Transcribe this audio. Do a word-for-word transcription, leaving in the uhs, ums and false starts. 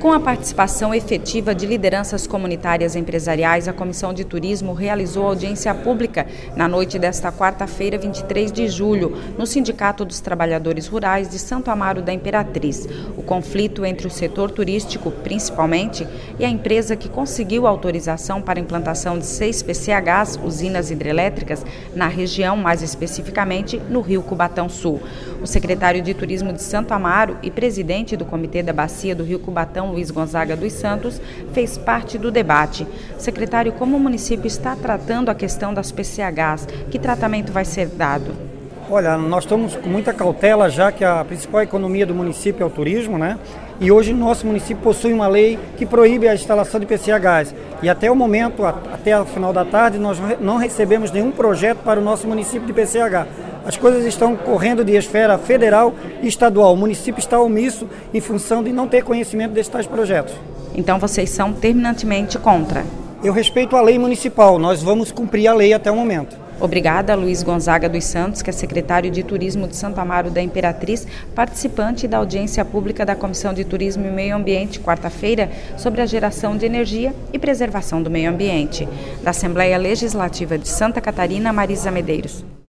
Com a participação efetiva de lideranças comunitárias empresariais, a Comissão de Turismo realizou audiência pública na noite desta quarta-feira, vinte e três de julho, no Sindicato dos Trabalhadores Rurais de Santo Amaro da Imperatriz. O conflito entre o setor turístico, principalmente, e a empresa que conseguiu autorização para a implantação de seis P C Hs, usinas hidrelétricas, na região, mais especificamente no Rio Cubatão Sul. O secretário de Turismo de Santo Amaro e presidente do Comitê da Bacia do Rio Cubatão, Luiz Gonzaga dos Santos, fez parte do debate. Secretário, como o município está tratando a questão das P C Hs? Que tratamento vai ser dado? Olha, nós estamos com muita cautela, já que a principal economia do município é o turismo, né? E hoje nosso município possui uma lei que proíbe a instalação de P C Hs. E até o momento, até o final da tarde, nós não recebemos nenhum projeto para o nosso município de P C H. As coisas estão correndo de esfera federal e estadual. O município está omisso em função de não ter conhecimento desses tais projetos. Então vocês são terminantemente contra? Eu respeito a lei municipal, nós vamos cumprir a lei até o momento. Obrigada, Luiz Gonzaga dos Santos, que é secretário de Turismo de Santo Amaro da Imperatriz, participante da audiência pública da Comissão de Turismo e Meio Ambiente, quarta-feira, sobre a geração de energia e preservação do meio ambiente. Da Assembleia Legislativa de Santa Catarina, Marisa Medeiros.